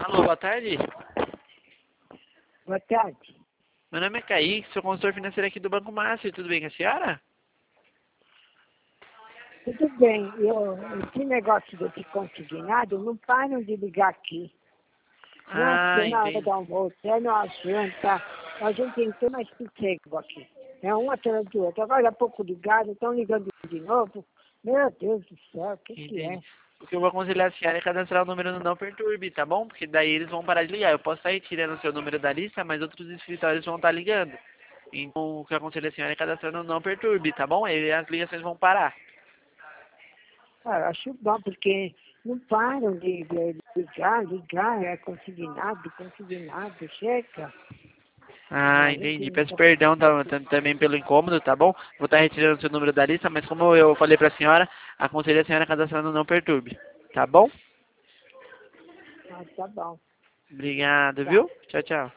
Alô, boa tarde. Boa tarde. Meu nome é Kaique, sou consultor financeiro aqui do Banco Master. Tudo bem com a senhora? Tudo bem, esse negócio desse consignado não param de ligar aqui. Ah, Na hora entendi. do almoço, na janta, a gente tem que ter mais sossego aqui. É um atrás do outro. Agora há pouco ligado, estão ligando de novo. Meu Deus do céu, o que é? Entendi. O que eu vou aconselhar a senhora é cadastrar o número no Não Perturbe, tá bom? Porque daí eles vão parar de ligar. Eu posso estar retirando o seu número da lista, mas outros escritórios vão estar ligando. Então, o que eu aconselho a senhora é cadastrar no Não Perturbe, tá bom? Aí as ligações vão parar. Ah, eu acho bom, porque não param de ligar, é consignado, chega. Ah, A gente entendi. não Peço tá... perdão também pelo incômodo, tá bom? Vou estar retirando o seu número da lista, mas como eu falei pra senhora, aconselho a senhora a cadastrar no Não Perturbe, tá bom? Ah, tá bom. Obrigado, Tá. viu? Tchau, tchau.